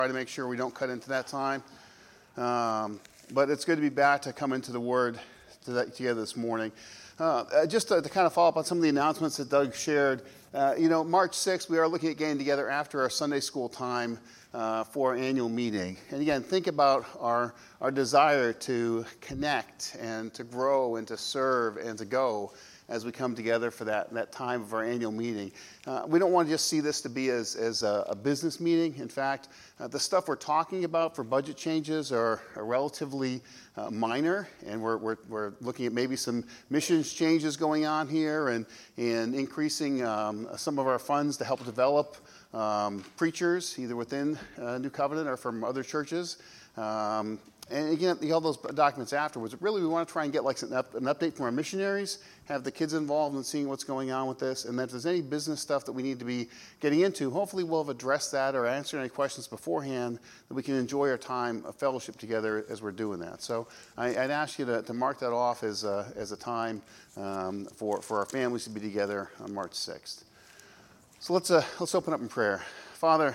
Try to make sure we don't cut into that time. But it's good to be back to come into the Word together this morning. Just to kind of follow up on some of the announcements that Doug shared. March 6th, we are looking at getting together after our Sunday school time for our annual meeting. And again, think about our desire to connect and to grow and to serve and to go as we come together for that time of our annual meeting. We don't want to just see this to be as a business meeting. In fact, the stuff we're talking about for budget changes are relatively minor, and we're looking at maybe some missions changes going on here and increasing some of our funds to help develop preachers, either within New Covenant or from other churches. And again, all those documents afterwards. Really, we want to try and get like an update from our missionaries, have the kids involved in seeing what's going on with this, and then if there's any business stuff that we need to be getting into, hopefully we'll have addressed that or answered any questions beforehand that we can enjoy our time of fellowship together as we're doing that. So I'd ask you to mark that off as a time for our families to be together on March 6th. So let's open up in prayer. Father,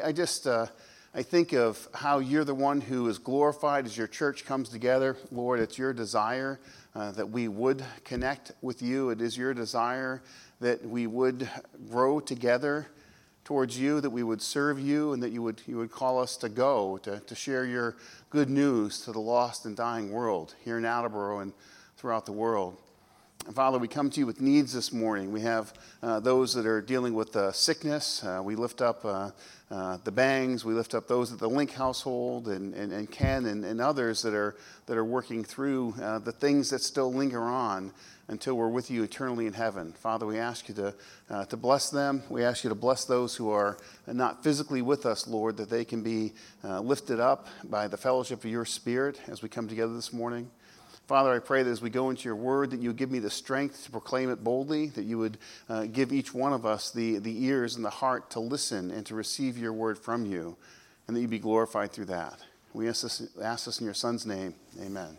I think of how you're the one who is glorified as your church comes together. Lord, it's your desire that we would connect with you. It is your desire that we would grow together towards you, that we would serve you, and that you would call us to go, to share your good news to the lost and dying world here in Attleboro and throughout the world. And Father, we come to you with needs this morning. We have those that are dealing with sickness. We lift up the Bangs. We lift up those at the Link household and Ken and others that are working through the things that still linger on until we're with you eternally in heaven. Father, we ask you to bless them. We ask you to bless those who are not physically with us, Lord, that they can be lifted up by the fellowship of your Spirit as we come together this morning. Father, I pray that as we go into your word, that you would give me the strength to proclaim it boldly, that you would give each one of us the ears and the heart to listen and to receive your word from you, and that you be glorified through that. We ask this in your Son's name. Amen.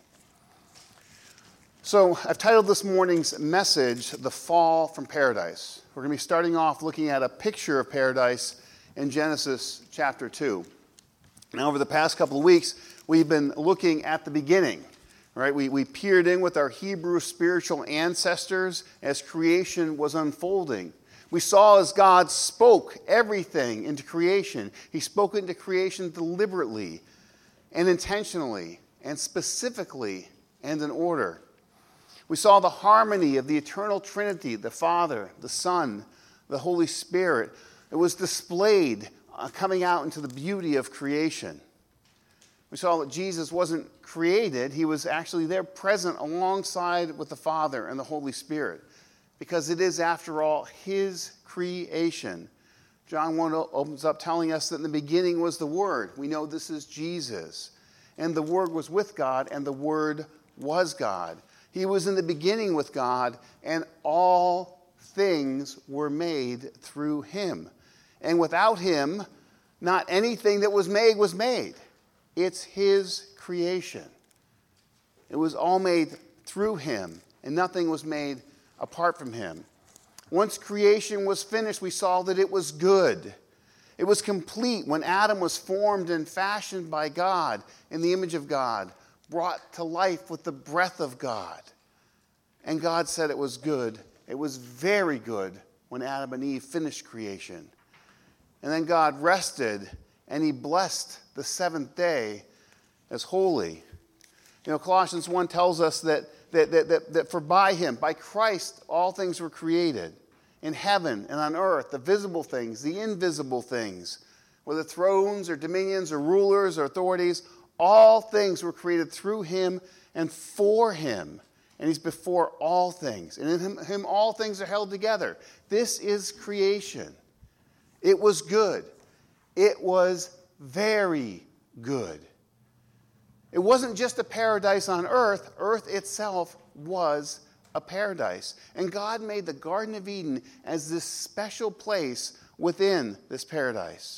So I've titled this morning's message, The Fall from Paradise. We're going to be starting off looking at a picture of paradise in Genesis chapter 2. Now, over the past couple of weeks, we've been looking at the beginning. Right, we peered in with our Hebrew spiritual ancestors as creation was unfolding. We saw as God spoke everything into creation. He spoke into creation deliberately and intentionally and specifically and in order. We saw the harmony of the eternal Trinity, the Father, the Son, the Holy Spirit. It was displayed coming out into the beauty of creation. We saw that Jesus wasn't created. He was actually there present alongside with the Father and the Holy Spirit, because it is, after all, his creation. John 1 opens up telling us that in the beginning was the Word. We know this is Jesus. And the Word was with God, and the Word was God. He was in the beginning with God, and all things were made through him. And without him, not anything that was made was made. It's his creation. It was all made through him, and nothing was made apart from him. Once creation was finished, we saw that it was good. It was complete when Adam was formed and fashioned by God in the image of God, brought to life with the breath of God. And God said it was good. It was very good when Adam and Eve finished creation. And then God rested, and he blessed the seventh day as holy. Colossians 1 tells us that for by him, by Christ, all things were created in heaven and on earth, the visible things, the invisible things, whether thrones or dominions or rulers or authorities, all things were created through him and for him. And he's before all things. And in him all things are held together. This is creation. It was good. It was very good. It wasn't just a paradise on earth. Earth itself was a paradise. And God made the Garden of Eden as this special place within this paradise.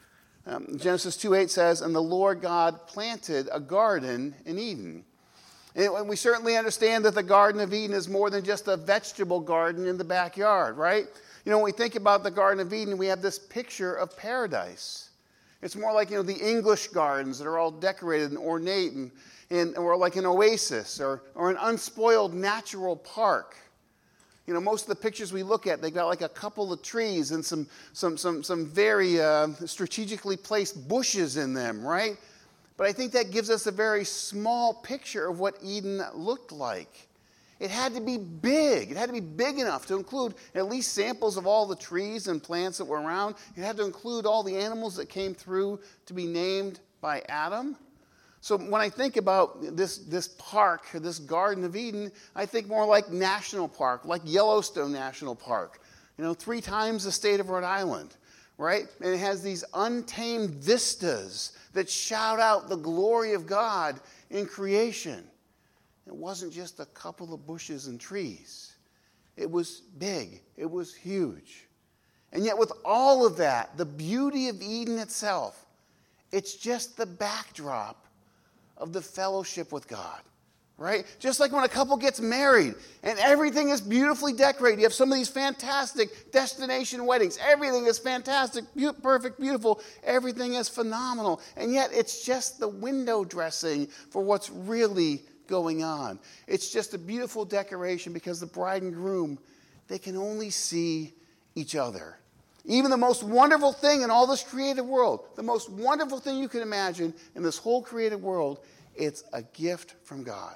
Genesis 2:8 says, "And the Lord God planted a garden in Eden." And we certainly understand that the Garden of Eden is more than just a vegetable garden in the backyard, right? When we think about the Garden of Eden, we have this picture of paradise. It's more like, the English gardens that are all decorated and ornate or like an oasis or an unspoiled natural park. Most of the pictures we look at, they've got like a couple of trees and some very strategically placed bushes in them, right? But I think that gives us a very small picture of what Eden looked like. It had to be big. It had to be big enough to include at least samples of all the trees and plants that were around. It had to include all the animals that came through to be named by Adam. So when I think about this park, this Garden of Eden, I think more like national park, like Yellowstone National Park. 3 times the state of Rhode Island, right? And it has these untamed vistas that shout out the glory of God in creation. It wasn't just a couple of bushes and trees. It was big. It was huge. And yet with all of that, the beauty of Eden itself, it's just the backdrop of the fellowship with God, right? Just like when a couple gets married and everything is beautifully decorated. You have some of these fantastic destination weddings. Everything is fantastic, perfect, beautiful. Everything is phenomenal. And yet it's just the window dressing for what's really going on. It's just a beautiful decoration because the bride and groom, they can only see each other. Even the most wonderful thing in all this created world, the most wonderful thing you can imagine in this whole created world, it's a gift from God.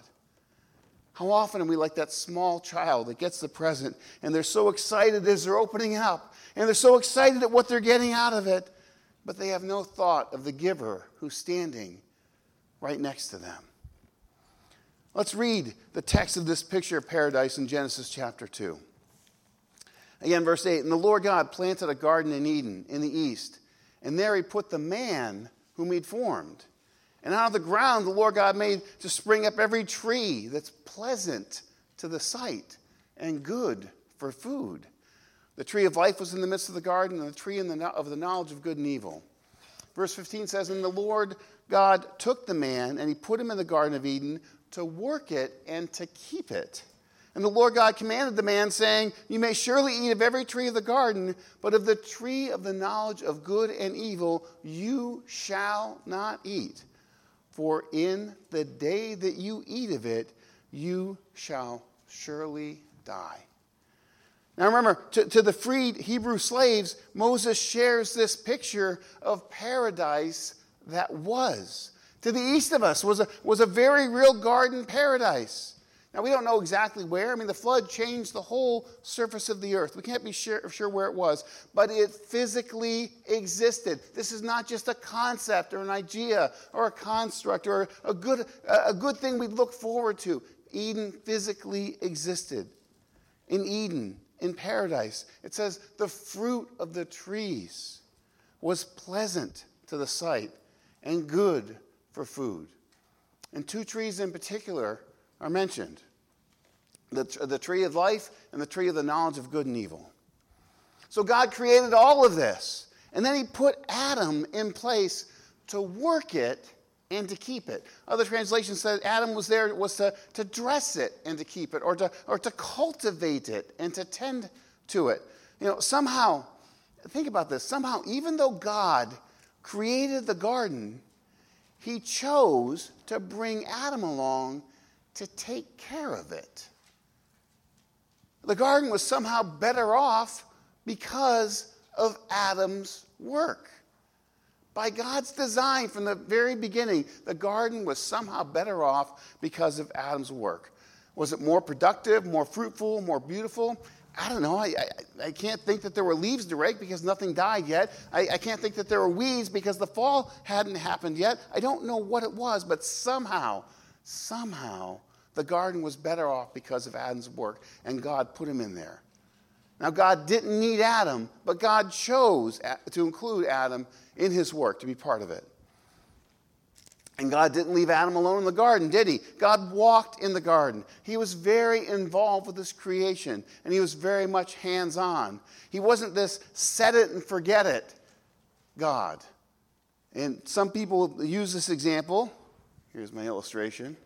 How often are we like that small child that gets the present and they're so excited as they're opening up and they're so excited at what they're getting out of it, but they have no thought of the giver who's standing right next to them. Let's read the text of this picture of paradise in Genesis chapter 2. Again, verse 8, and the Lord God planted a garden in Eden in the east, and there he put the man whom he'd formed. And out of the ground the Lord God made to spring up every tree that's pleasant to the sight and good for food. The tree of life was in the midst of the garden, and the tree of the knowledge of good and evil. Verse 15 says, and the Lord God took the man, and he put him in the Garden of Eden to work it and to keep it. And the Lord God commanded the man, saying, you may surely eat of every tree of the garden, but of the tree of the knowledge of good and evil you shall not eat. For in the day that you eat of it, you shall surely die. Now remember, to the freed Hebrew slaves, Moses shares this picture of paradise that was. To the east of us was a very real garden paradise. Now, we don't know exactly where. The flood changed the whole surface of the earth. We can't be sure where it was, but it physically existed. This is not just a concept or an idea or a construct or a good thing we'd look forward to. Eden physically existed. In Eden, in paradise, it says the fruit of the trees was pleasant to the sight and good for food. And 2 trees in particular are mentioned. The tree of life and the tree of the knowledge of good and evil. So God created all of this. And then he put Adam in place to work it and to keep it. Other translations said Adam was there to dress it and to keep it, or to cultivate it and to tend to it. Somehow, think about this, somehow even though God created the garden, he chose to bring Adam along to take care of it. The garden was somehow better off because of Adam's work. By God's design from the very beginning, the garden was somehow better off because of Adam's work. Was it more productive, more fruitful, more beautiful? I don't know. I can't think that there were leaves to rake because nothing died yet. I can't think that there were weeds because the fall hadn't happened yet. I don't know what it was, but somehow, the garden was better off because of Adam's work, and God put him in there. Now, God didn't need Adam, but God chose to include Adam in his work, to be part of it. And God didn't leave Adam alone in the garden, did he? God walked in the garden. He was very involved with his creation, and he was very much hands-on. He wasn't this set it and forget it God. And some people use this example, here's my illustration,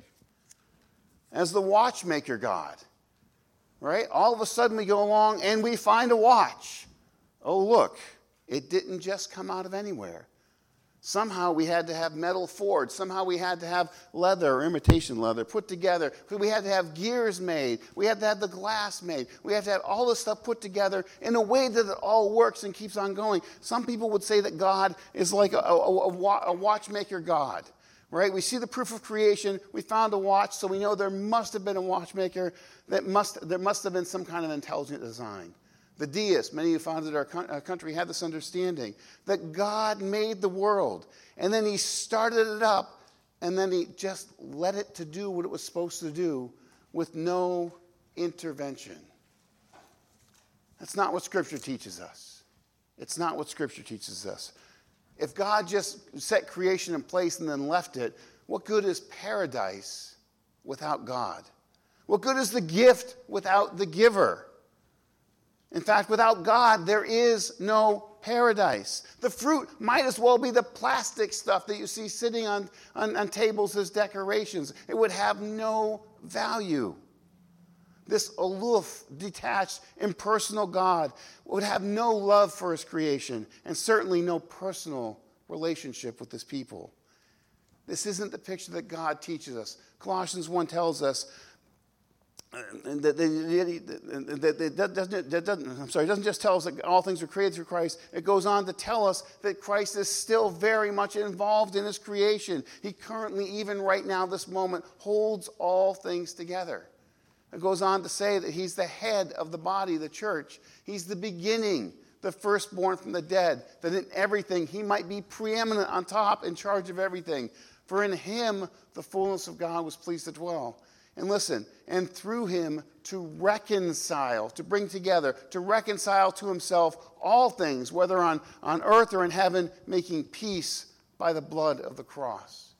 as the watchmaker God. Right? All of a sudden we go along and we find a watch. Oh, look, it didn't just come out of anywhere. Somehow we had to have metal forged. Somehow we had to have leather or imitation leather put together. We had to have gears made. We had to have the glass made. We had to have all this stuff put together in a way that it all works and keeps on going. Some people would say that God is like a watchmaker God, right? We see the proof of creation. We found a watch, so we know there must have been a watchmaker. There must have been some kind of intelligent design. The deists, many who founded our country, had this understanding that God made the world, and then he started it up, and then he just let it to do what it was supposed to do with no intervention. That's not what Scripture teaches us. It's not what Scripture teaches us. If God just set creation in place and then left it, what good is paradise without God? What good is the gift without the giver? In fact, without God, there is no paradise. The fruit might as well be the plastic stuff that you see sitting on tables as decorations. It would have no value. This aloof, detached, impersonal God would have no love for his creation and certainly no personal relationship with his people. This isn't the picture that God teaches us. Colossians 1 tells us it doesn't just tell us that all things are created through Christ. It goes on to tell us that Christ is still very much involved in his creation. He currently, even right now, this moment, holds all things together. It goes on to say that he's the head of the body, the church. He's the beginning, the firstborn from the dead, that in everything he might be preeminent on top, in charge of everything. For in him the fullness of God was pleased to dwell. And listen, and through him to reconcile, to bring together, to reconcile to himself all things, whether on earth or in heaven, making peace by the blood of the cross.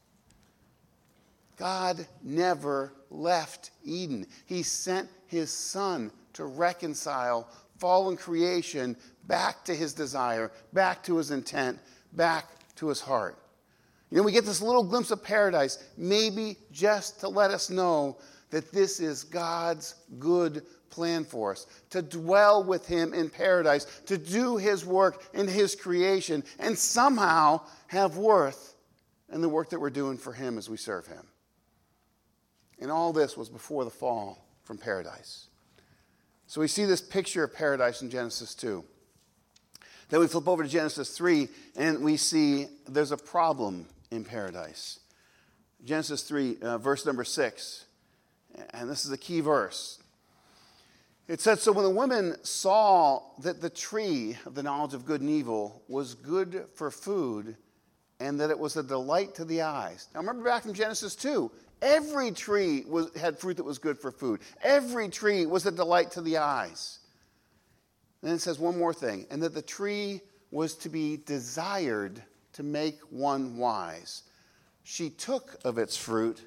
God never left Eden. He sent his Son to reconcile fallen creation back to his desire, back to his intent, back to his heart. You know, we get this little glimpse of paradise, maybe just to let us know that this is God's good plan for us, to dwell with him in paradise, to do his work in his creation, and somehow have worth in the work that we're doing for him as we serve him. And all this was before the fall from paradise. So we see this picture of paradise in Genesis 2. Then we flip over to Genesis 3, and we see there's a problem in paradise. Genesis 3, verse number 6. And this is a key verse. It said, "So when the woman saw that the tree of the knowledge of good and evil was good for food, and that it was a delight to the eyes." Now remember back from Genesis 2, every tree had fruit that was good for food. Every tree was a delight to the eyes. Then it says one more thing, "and that the tree was to be desired to make one wise. She took of its fruit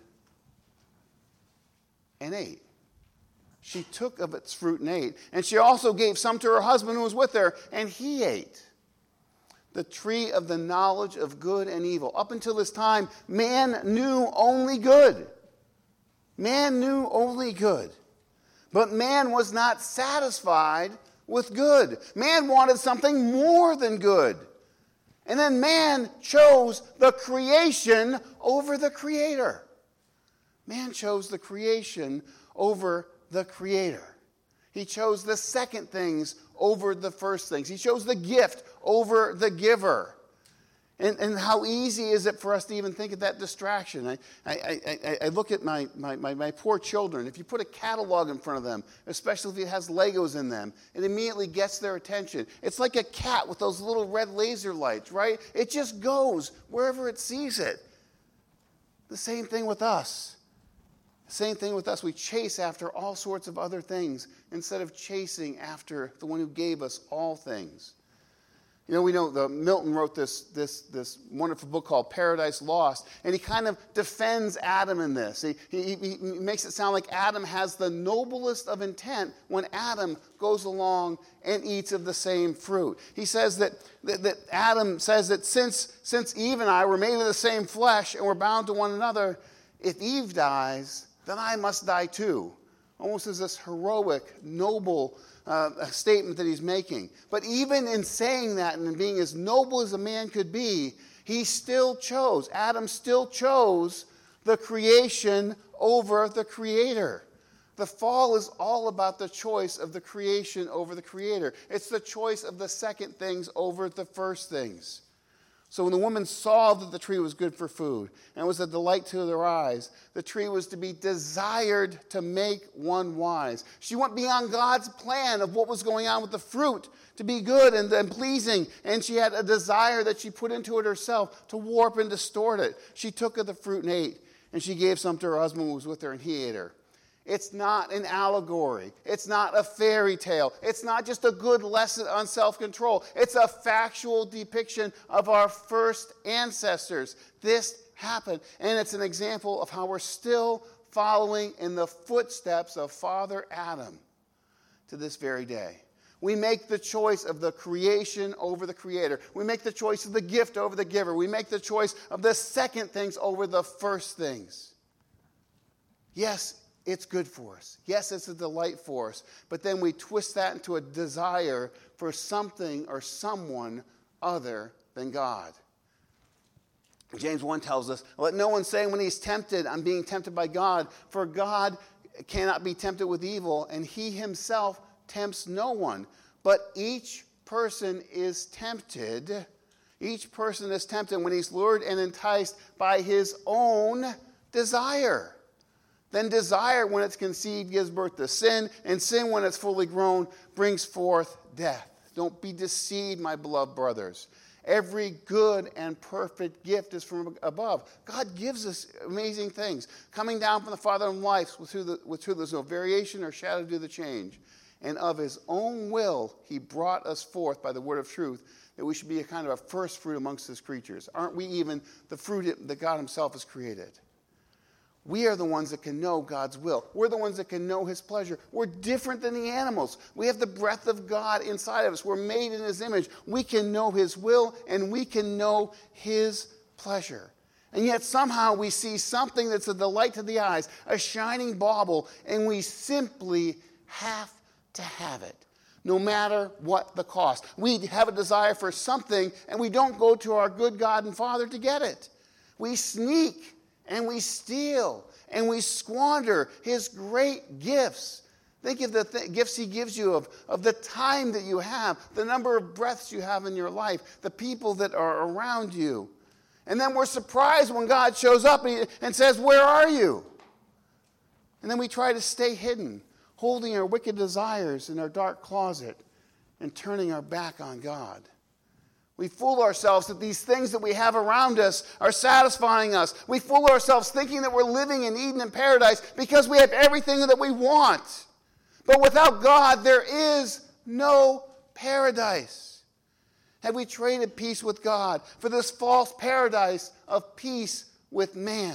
and ate." She took of its fruit and ate. And she also gave some to her husband who was with her, and he ate. The tree of the knowledge of good and evil. Up until this time, man knew only good. Man knew only good. But man was not satisfied with good. Man wanted something more than good. And then man chose the creation over the Creator. Man chose the creation over the Creator. He chose the second things over the first things. He chose the gift over the giver. And how easy is it for us to even think of that distraction? I look at my poor children. If you put a catalog in front of them, especially if it has Legos in them, it immediately gets their attention. It's like a cat with those little red laser lights, right? It just goes wherever it sees it. The same thing with us. Same thing with us. We chase after all sorts of other things instead of chasing after the one who gave us all things. You know, we know Milton wrote this wonderful book called Paradise Lost, and he kind of defends Adam in this. He makes it sound like Adam has the noblest of intent when Adam goes along and eats of the same fruit. He says that Adam says that since Eve and I were made of the same flesh and we're bound to one another, if Eve dies, then I must die too. Almost as this heroic, noble statement that he's making. But even in saying that and being as noble as a man could be, Adam still chose the creation over the Creator. The fall is all about the choice of the creation over the Creator. It's the choice of the second things over the first things. So when the woman saw that the tree was good for food and was a delight to their eyes, the tree was to be desired to make one wise. She went beyond God's plan of what was going on with the fruit to be good and pleasing, and she had a desire that she put into it herself to warp and distort it. She took of the fruit and ate, and she gave some to her husband who was with her, and he ate her. It's not an allegory. It's not a fairy tale. It's not just a good lesson on self-control. It's a factual depiction of our first ancestors. This happened, and it's an example of how we're still following in the footsteps of Father Adam to this very day. We make the choice of the creation over the Creator. We make the choice of the gift over the giver. We make the choice of the second things over the first things. Yes, it's good for us. Yes, it's a delight for us. But then we twist that into a desire for something or someone other than God. James 1 tells us, let no one say when he's tempted, I'm being tempted by God, for God cannot be tempted with evil, and he himself tempts no one. But each person is tempted. Each person is tempted when he's lured and enticed by his own desire. Then desire, when it's conceived, gives birth to sin, and sin, when it's fully grown, brings forth death. Don't be deceived, my beloved brothers. Every good and perfect gift is from above. God gives us amazing things, coming down from the Father of lights, with whom there's no variation or shadow due to the change. And of his own will, he brought us forth by the word of truth, that we should be a kind of a first fruit amongst his creatures. Aren't we even the fruit that God himself has created? We are the ones that can know God's will. We're the ones that can know his pleasure. We're different than the animals. We have the breath of God inside of us. We're made in his image. We can know his will, and we can know his pleasure. And yet somehow we see something that's a delight to the eyes, a shining bauble, and we simply have to have it, no matter what the cost. We have a desire for something, and we don't go to our good God and Father to get it. We sneak, and we steal, and we squander his great gifts. Think of the gifts he gives you of the time that you have, the number of breaths you have in your life, the people that are around you. And then we're surprised when God shows up and says, where are you? And then we try to stay hidden, holding our wicked desires in our dark closet and turning our back on God. We fool ourselves that these things that we have around us are satisfying us. We fool ourselves thinking that we're living in Eden and paradise because we have everything that we want. But without God, there is no paradise. Have we traded peace with God for this false paradise of peace with man?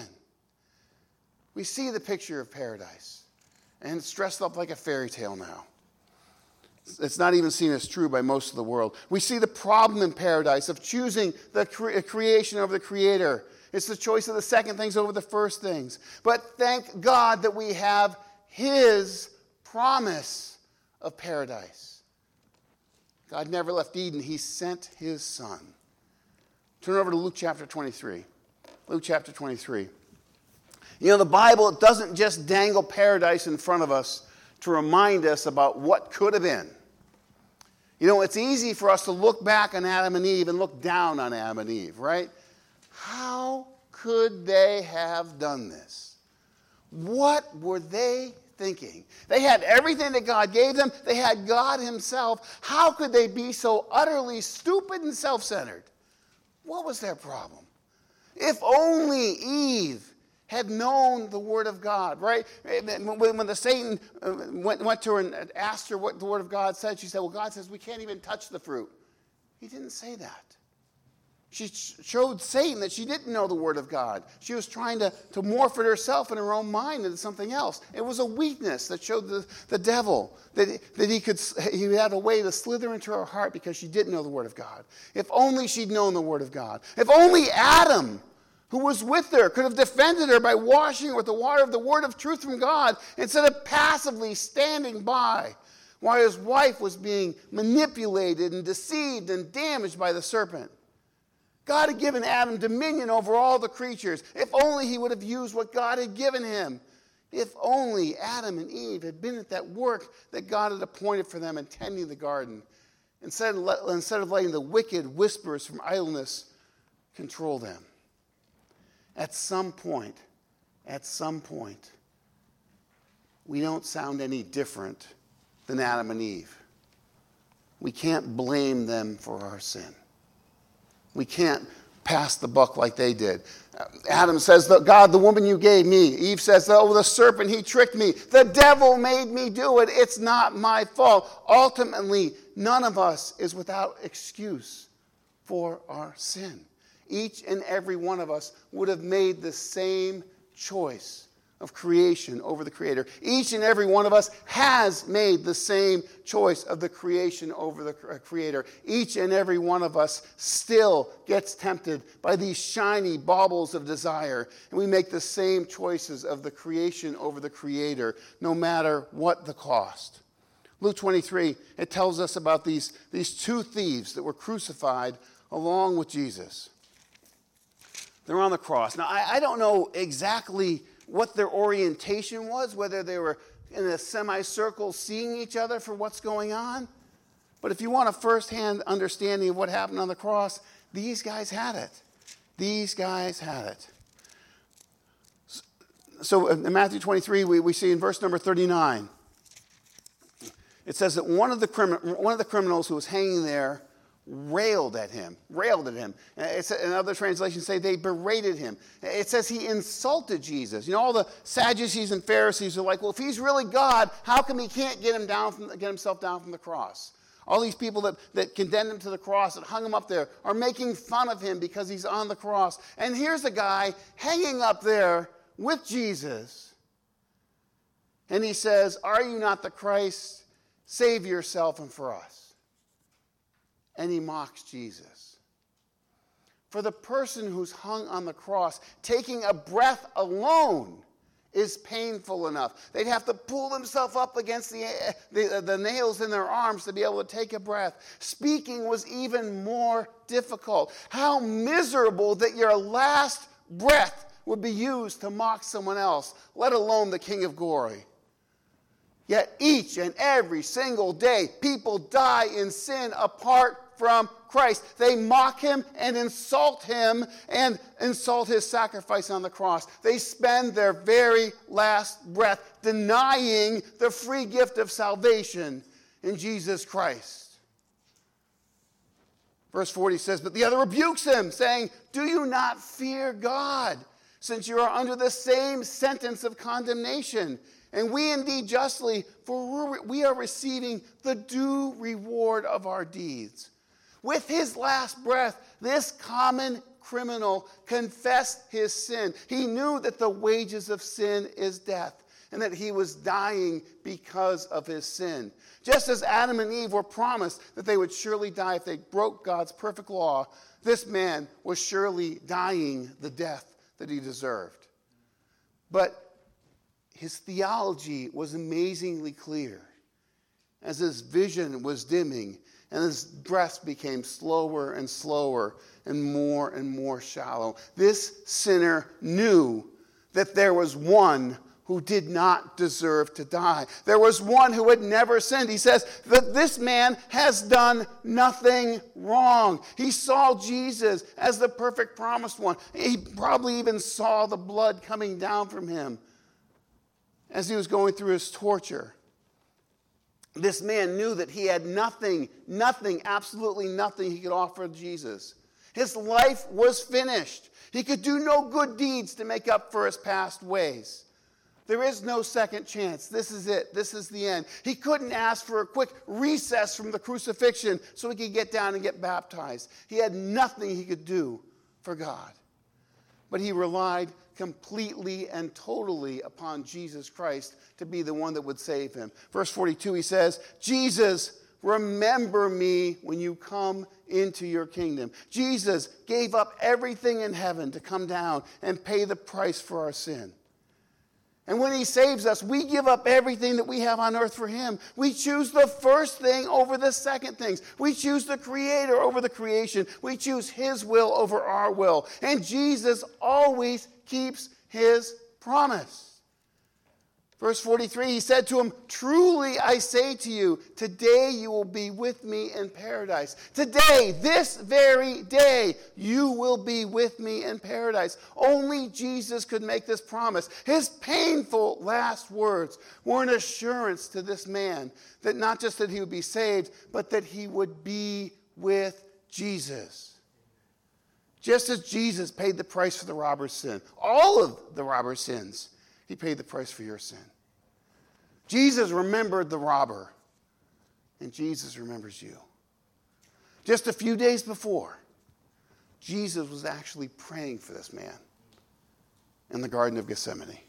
We see the picture of paradise, and it's dressed up like a fairy tale now. It's not even seen as true by most of the world. We see the problem in paradise of choosing the creation over the Creator. It's the choice of the second things over the first things. But thank God that we have his promise of paradise. God never left Eden. He sent his Son. Turn over to Luke chapter 23. Luke chapter 23. You know, the Bible doesn't just dangle paradise in front of us to remind us about what could have been. You know, it's easy for us to look back on Adam and Eve and look down on Adam and Eve, right? How could they have done this? What were they thinking? They had everything that God gave them. They had God himself. How could they be so utterly stupid and self-centered? What was their problem? If only Eve had known the Word of God, right? When the Satan went to her and asked her what the Word of God said, she said, well, God says we can't even touch the fruit. He didn't say that. She showed Satan that she didn't know the Word of God. She was trying to morph it herself in her own mind into something else. It was a weakness that showed the devil that he had a way to slither into her heart because she didn't know the Word of God. If only she'd known the Word of God. If only Adam, who was with her, could have defended her by washing her with the water of the word of truth from God instead of passively standing by while his wife was being manipulated and deceived and damaged by the serpent. God had given Adam dominion over all the creatures. If only he would have used what God had given him. If only Adam and Eve had been at that work that God had appointed for them in tending the garden, instead of letting the wicked whispers from idleness control them. At some point, we don't sound any different than Adam and Eve. We can't blame them for our sin. We can't pass the buck like they did. Adam says, God, the woman you gave me. Eve says, oh, the serpent, he tricked me. The devil made me do it. It's not my fault. Ultimately, none of us is without excuse for our sin. Each and every one of us would have made the same choice of creation over the Creator. Each and every one of us has made the same choice of the creation over the Creator. Each and every one of us still gets tempted by these shiny baubles of desire. And we make the same choices of the creation over the Creator, no matter what the cost. Luke 23, it tells us about these two thieves that were crucified along with Jesus. They're on the cross. Now, I don't know exactly what their orientation was, whether they were in a semicircle seeing each other for what's going on. But if you want a firsthand understanding of what happened on the cross, these guys had it. These guys had it. So in Matthew 23, we see in verse number 39, it says that one of the criminals who was hanging there railed at him. And other translations say they berated him. It says he insulted Jesus. You know, all the Sadducees and Pharisees are like, well, if he's really God, how come he can't get himself down from the cross? All these people that condemned him to the cross, that hung him up there, are making fun of him because he's on the cross. And here's a guy hanging up there with Jesus. And he says, are you not the Christ? Save yourself and for us. And he mocks Jesus. For the person who's hung on the cross, taking a breath alone is painful enough. They'd have to pull themselves up against the nails in their arms to be able to take a breath. Speaking was even more difficult. How miserable that your last breath would be used to mock someone else, let alone the King of Glory. Yet each and every single day, people die in sin apart from Christ. They mock him and insult his sacrifice on the cross. They spend their very last breath denying the free gift of salvation in Jesus Christ. Verse 40 says, but the other rebukes him, saying, do you not fear God, since you are under the same sentence of condemnation? And we indeed justly, for we are receiving the due reward of our deeds. With his last breath, this common criminal confessed his sin. He knew that the wages of sin is death, and that he was dying because of his sin. Just as Adam and Eve were promised that they would surely die if they broke God's perfect law, this man was surely dying the death that he deserved. But his theology was amazingly clear. As his vision was dimming, and his breath became slower and slower and more shallow. This sinner knew that there was one who did not deserve to die. There was one who had never sinned. He says that this man has done nothing wrong. He saw Jesus as the perfect promised one. He probably even saw the blood coming down from him as he was going through his torture. This man knew that he had nothing, absolutely nothing he could offer Jesus. His life was finished. He could do no good deeds to make up for his past ways. There is no second chance. This is it. This is the end. He couldn't ask for a quick recess from the crucifixion so he could get down and get baptized. He had nothing he could do for God. But he relied completely and totally upon Jesus Christ to be the one that would save him. Verse 42, he says, Jesus, remember me when you come into your kingdom. Jesus gave up everything in heaven to come down and pay the price for our sin. And when he saves us, we give up everything that we have on earth for him. We choose the first thing over the second things. We choose the Creator over the creation. We choose his will over our will. And Jesus always keeps his promise. Verse 43, he said to him, "Truly I say to you, today you will be with me in paradise." Today, this very day, you will be with me in paradise. Only Jesus could make this promise. His painful last words were an assurance to this man that not just that he would be saved, but that he would be with Jesus. Just as Jesus paid the price for the robber's sin, all of the robber's sins, he paid the price for your sin. Jesus remembered the robber, and Jesus remembers you. Just a few days before, Jesus was actually praying for this man in the Garden of Gethsemane.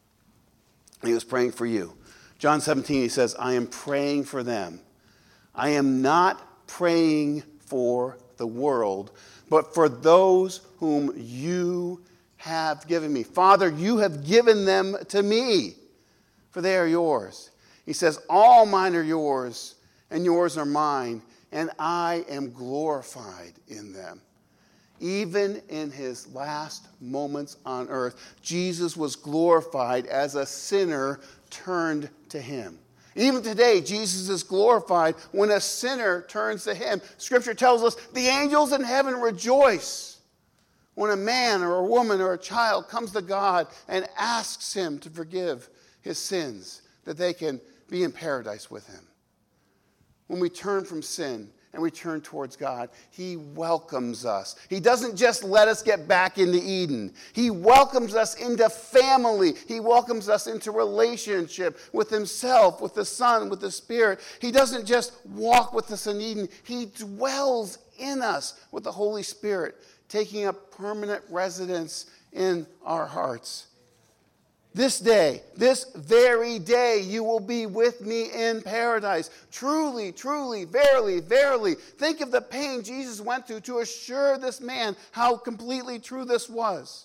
He was praying for you. John 17, he says, "I am praying for them. I am not praying for the world, but for those whom you have given me. Father, you have given them to me, for they are yours." He says, "All mine are yours, and yours are mine, and I am glorified in them." Even in his last moments on earth, Jesus was glorified as a sinner turned to him. Even today, Jesus is glorified when a sinner turns to him. Scripture tells us the angels in heaven rejoice when a man or a woman or a child comes to God and asks him to forgive his sins, that they can be in paradise with him. When we turn from sin and we turn towards God, he welcomes us. He doesn't just let us get back into Eden. He welcomes us into family. He welcomes us into relationship with himself, with the Son, with the Spirit. He doesn't just walk with us in Eden. He dwells in us with the Holy Spirit, taking up permanent residence in our hearts. This day, this very day, you will be with me in paradise. Truly, truly, verily, verily. Think of the pain Jesus went through to assure this man how completely true this was.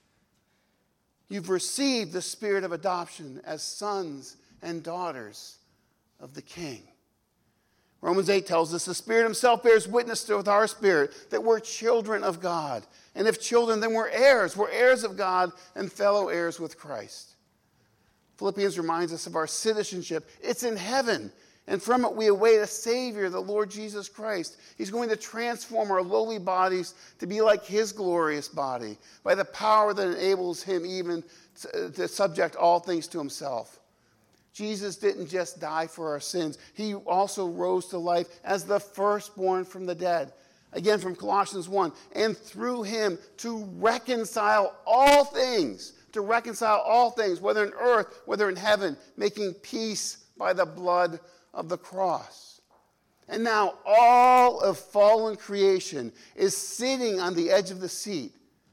You've received the spirit of adoption as sons and daughters of the King. Romans 8 tells us the Spirit himself bears witness with our spirit that we're children of God. And if children, then we're heirs. We're heirs of God and fellow heirs with Christ. Philippians reminds us of our citizenship. It's in heaven. And from it we await a Savior, the Lord Jesus Christ. He's going to transform our lowly bodies to be like his glorious body by the power that enables him even to subject all things to himself. Jesus didn't just die for our sins. He also rose to life as the firstborn from the dead. Again, from Colossians 1. And through him to reconcile all things. To reconcile all things, whether in earth, whether in heaven. Making peace by the blood of the cross. And now all of fallen creation is sitting on the edge of the seat,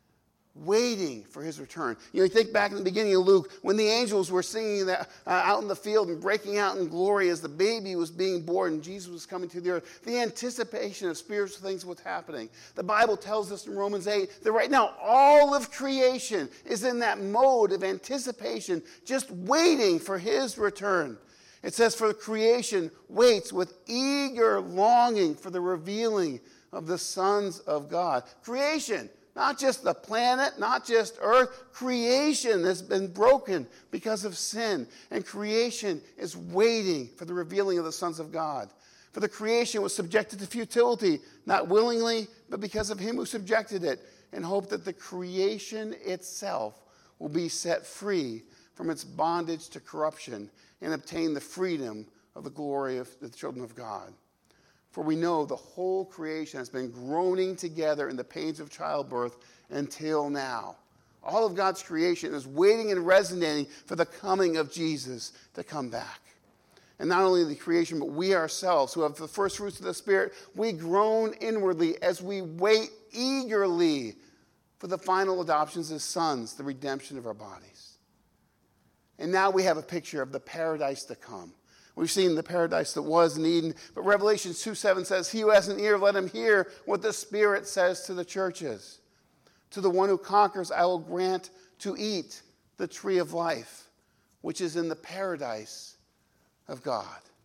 waiting for his return. You think back in the beginning of Luke, when the angels were singing that, out in the field and breaking out in glory as the baby was being born and Jesus was coming to the earth. The anticipation of spiritual things was happening. The Bible tells us in Romans 8 that right now all of creation is in that mode of anticipation, just waiting for his return. It says, for the creation waits with eager longing for the revealing of the sons of God. Creation. Not just the planet, not just earth. Creation has been broken because of sin. And creation is waiting for the revealing of the sons of God. For the creation was subjected to futility, not willingly, but because of him who subjected it, in hope that the creation itself will be set free from its bondage to corruption and obtain the freedom of the glory of the children of God. For we know the whole creation has been groaning together in the pains of childbirth until now. All of God's creation is waiting and resonating for the coming of Jesus to come back. And not only the creation, but we ourselves, who have the first fruits of the Spirit, we groan inwardly as we wait eagerly for the final adoptions as sons, the redemption of our bodies. And now we have a picture of the paradise to come. We've seen the paradise that was in Eden, but Revelation 2:7 says, he who has an ear, let him hear what the Spirit says to the churches. To the one who conquers, I will grant to eat the tree of life, which is in the paradise of God.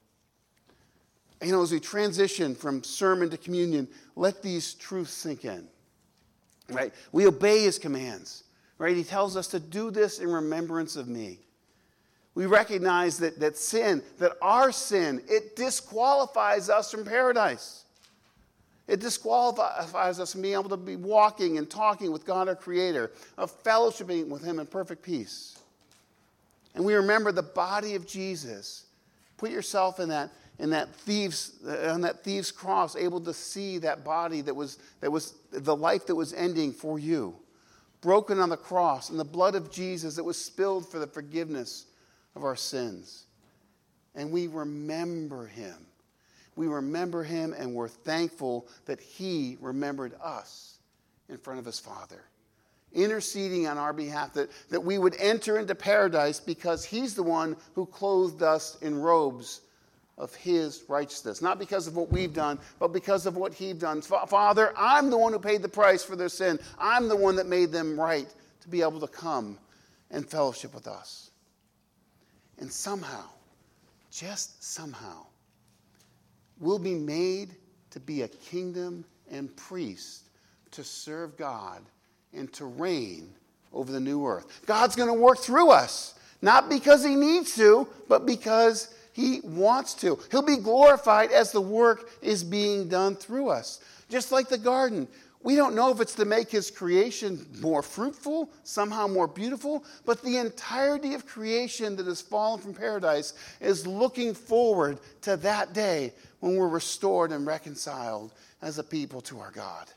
And, as we transition from sermon to communion, let these truths sink in. Right? We obey his commands. Right? He tells us to do this in remembrance of me. We recognize that sin, that our sin, it disqualifies us from paradise. It disqualifies us from being able to be walking and talking with God our Creator, of fellowshipping with him in perfect peace. And we remember the body of Jesus. Put yourself on that thief's cross, able to see that body that was the life that was ending for you, broken on the cross, and the blood of Jesus that was spilled for the forgiveness of our sins. And we remember him. We remember him, and we're thankful that he remembered us in front of his Father, interceding on our behalf that we would enter into paradise because he's the one who clothed us in robes of his righteousness. Not because of what we've done, but because of what he's done. Father, I'm the one who paid the price for their sin. I'm the one that made them right to be able to come and fellowship with us. And somehow, just somehow, we'll be made to be a kingdom and priest to serve God and to reign over the new earth. God's going to work through us, not because he needs to, but because he wants to. He'll be glorified as the work is being done through us. Just like the garden. We don't know if it's to make his creation more fruitful, somehow more beautiful, but the entirety of creation that has fallen from paradise is looking forward to that day when we're restored and reconciled as a people to our God.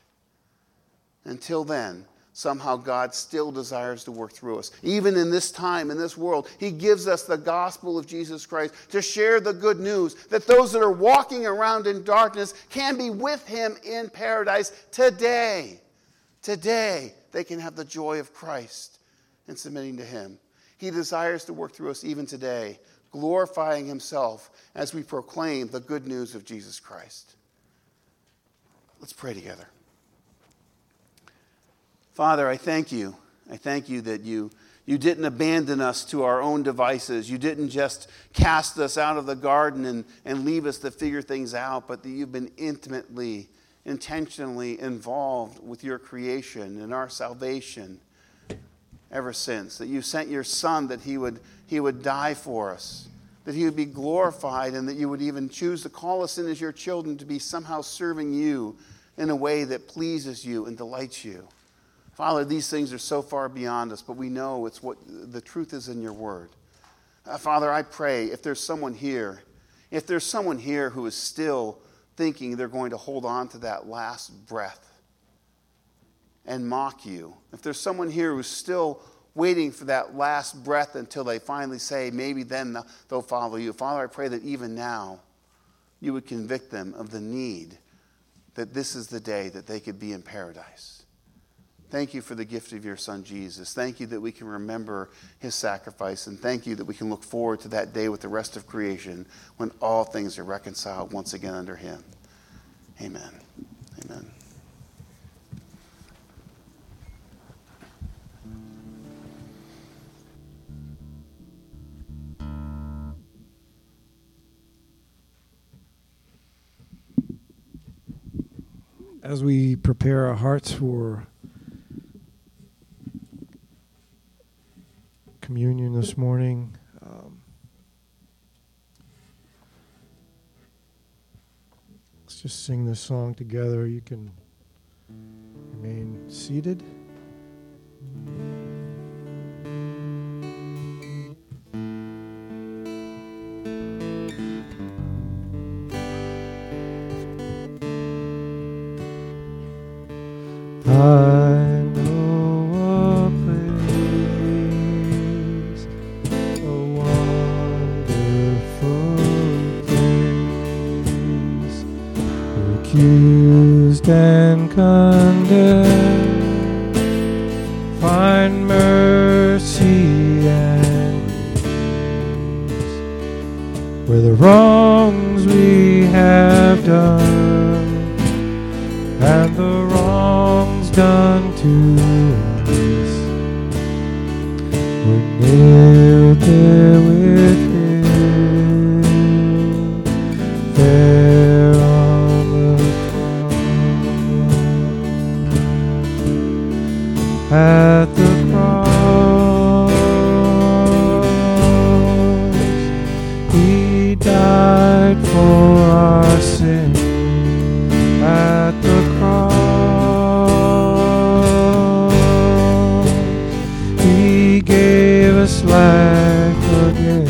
Until then, somehow God still desires to work through us. Even in this time, in this world, he gives us the gospel of Jesus Christ to share the good news that those that are walking around in darkness can be with him in paradise today. Today, they can have the joy of Christ in submitting to him. He desires to work through us even today, glorifying himself as we proclaim the good news of Jesus Christ. Let's pray together. Father, I thank you. I thank you that you didn't abandon us to our own devices. You didn't just cast us out of the garden and leave us to figure things out, but that you've been intimately, intentionally involved with your creation and our salvation ever since. That you sent your Son that he would die for us, that he would be glorified, and that you would even choose to call us in as your children to be somehow serving you in a way that pleases you and delights you. Father, these things are so far beyond us, but we know it's what the truth is in your word. Father, I pray if there's someone here who is still thinking they're going to hold on to that last breath and mock you, if there's someone here who's still waiting for that last breath until they finally say, maybe then they'll follow you. Father, I pray that even now you would convict them of the need that this is the day that they could be in paradise. Thank you for the gift of your Son, Jesus. Thank you that we can remember his sacrifice, and thank you that we can look forward to that day with the rest of creation when all things are reconciled once again under him. Amen. Amen. As we prepare our hearts for communion this morning, let's just sing this song together. You can remain seated. I know a place, a wonderful place, accused and condemned, find mercy and grace, where the wrongs we have done and the wrongs done to us were nailed there with him, there on the cross. At the cross, he died for our sin. At the cross, he gave us life again.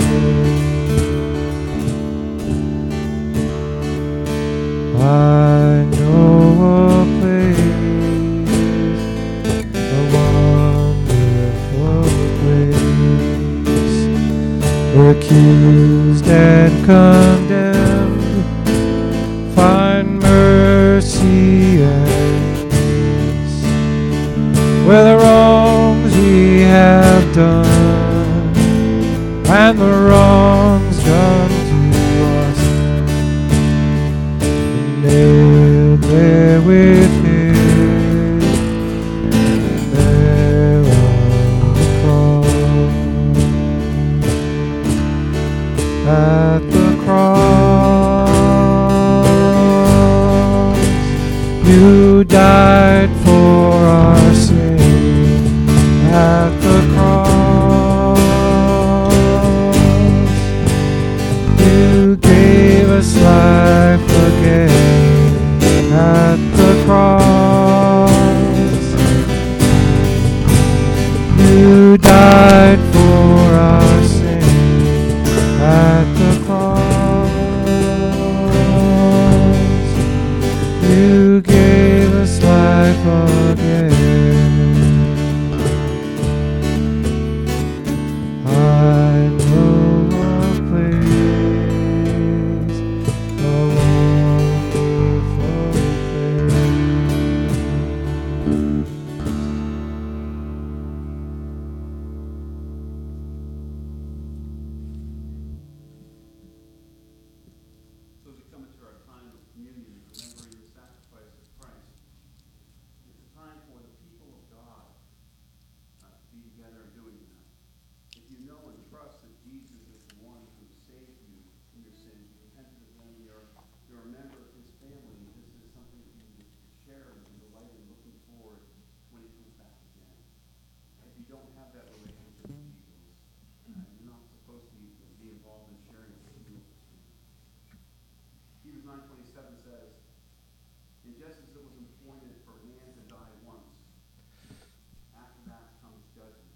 I know a place, a wonderful place, accused and condemned, find mercy and peace, where the wrongs we have done and the wrongs done to us, nailed there with him, there on the cross. At the cross, you died for our sin. At the cross, you gave us life again. At the cross, you died for our sin. At the cross, you gave us life again. I know a place, a wonderful So as we come into our time of communion, remembering the sacrifice of Christ, it's a time for the people of God to be together and doing that. If you know and trust that Jesus is the one who saved you from your sins, you repented of him, you're a member of his family, this is something that you share and delight in, looking forward when he comes back again. If you don't have that relationship with Jesus, you're not supposed to be involved in sharing this meal. Hebrews 9:27 says, and just as it was appointed for man to die once, after that comes judgment.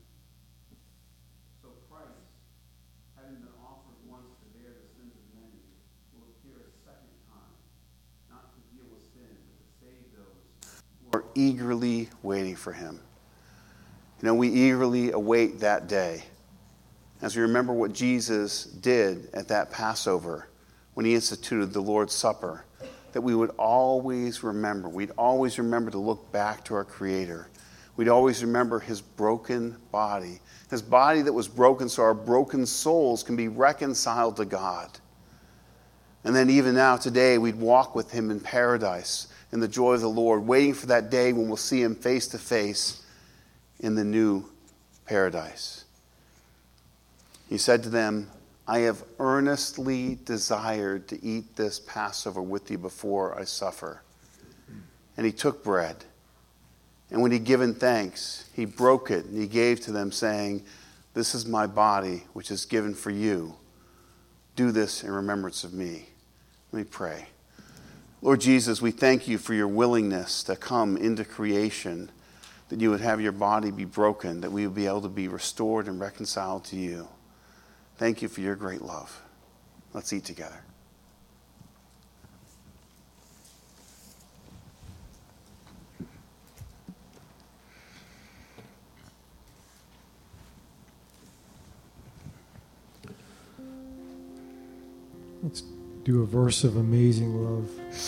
So Christ, having been offered once to bear the sins of many, will appear a second time, not to deal with sin, but to save those who are eagerly waiting for him. You know, we eagerly await that day. As we remember what Jesus did at that Passover, when he instituted the Lord's Supper, that we would always remember. We'd always remember to look back to our Creator. We'd always remember his broken body. His body that was broken so our broken souls can be reconciled to God. And then even now, today, we'd walk with him in paradise, in the joy of the Lord, waiting for that day when we'll see him face to face in the new paradise. He said to them, I have earnestly desired to eat this Passover with you before I suffer. And he took bread. And when he'd given thanks, he broke it and he gave to them, saying, this is my body, which is given for you. Do this in remembrance of me. Let me pray. Lord Jesus, we thank you for your willingness to come into creation, that you would have your body be broken, that we would be able to be restored and reconciled to you. Thank you for your great love. Let's eat together. Let's do a verse of amazing love.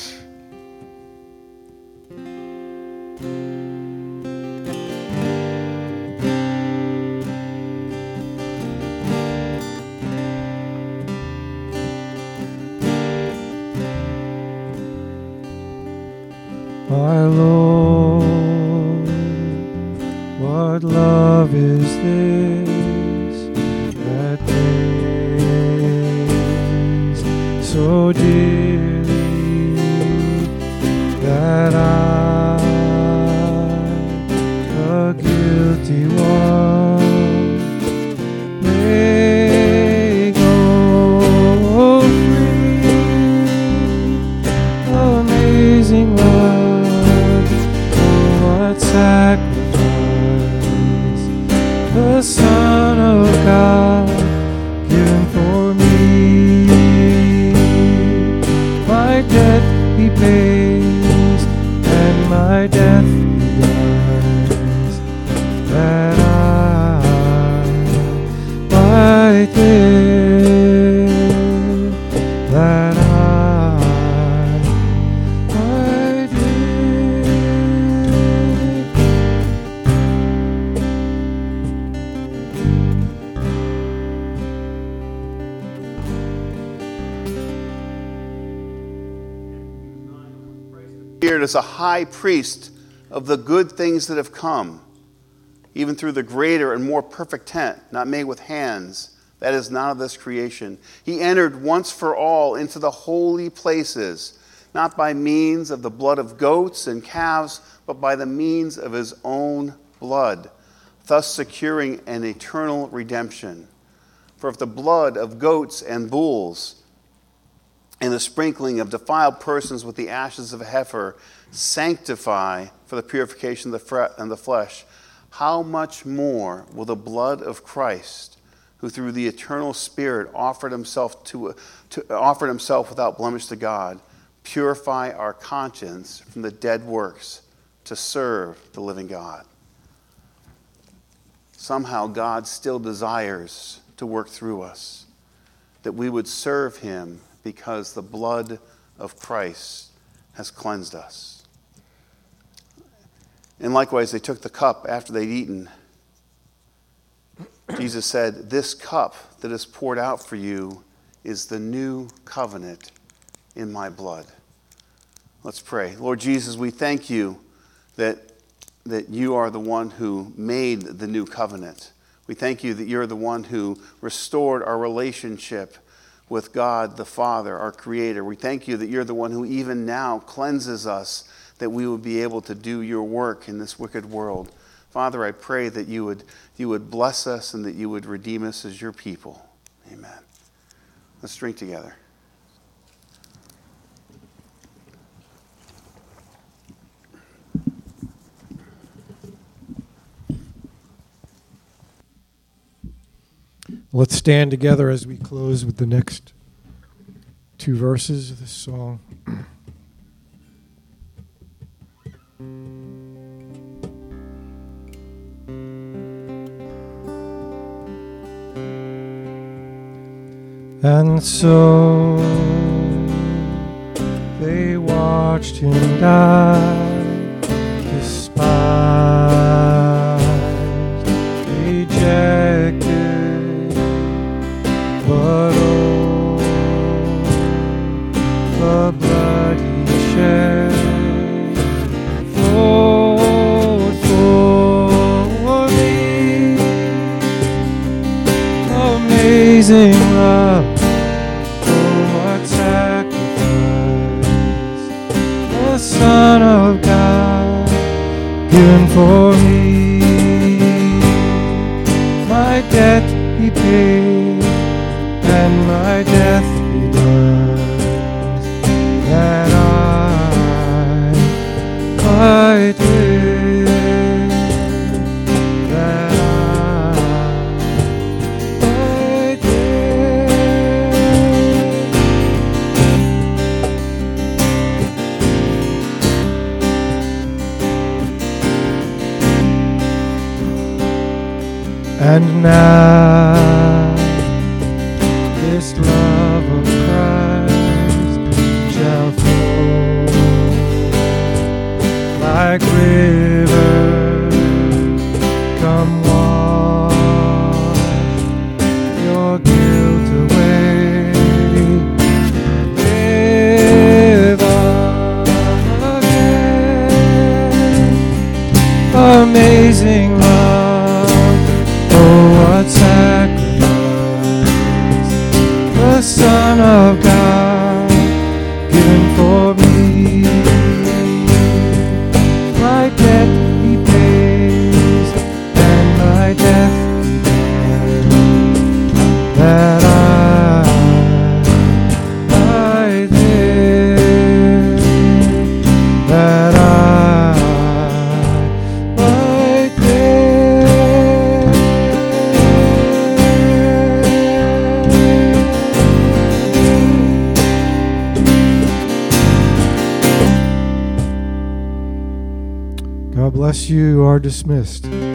My Lord, what love is this? so dearly that I, a guilty one, may go free. Amazing love, oh what sacrifice, the Son of God given for me. My debt he pays, and my death he dies, that I might live, that I might live. As a high priest of the good things that have come, even through the greater and more perfect tent, not made with hands, that is not of this creation. He entered once for all into the holy places, not by means of the blood of goats and calves, but by the means of his own blood, thus securing an eternal redemption. For if the blood of goats and bulls and the sprinkling of defiled persons with the ashes of a heifer sanctify for the purification of the flesh, how much more will the blood of Christ, who through the eternal Spirit offered himself without blemish to God, purify our conscience from the dead works to serve the living God? Somehow God still desires to work through us, that we would serve him because the blood of Christ has cleansed us. And likewise, they took the cup after they'd eaten. Jesus said, "This cup that is poured out for you is the new covenant in my blood." Let's pray. Lord Jesus, we thank you that you are the one who made the new covenant. We thank you that you're the one who restored our relationship with God the Father, our Creator. We thank you that you're the one who even now cleanses us, that we would be able to do your work in this wicked world. Father, I pray that you would bless us and that you would redeem us as your people. Amen. Let's drink together. Let's stand together as we close with the next two verses of this song. And so they watched him die, despised, rejected, but oh, the blood he shed flowed for me. Amazing love, oh what sacrifice, the Son of God given for me. My debt he paid, and my death he died, that I might live, that I might live. And now this love of Christ shall flow like rivers. Come wash your guilt away, live again. Amazing love, oh what sacrifice, the Son of God bless you. You are dismissed.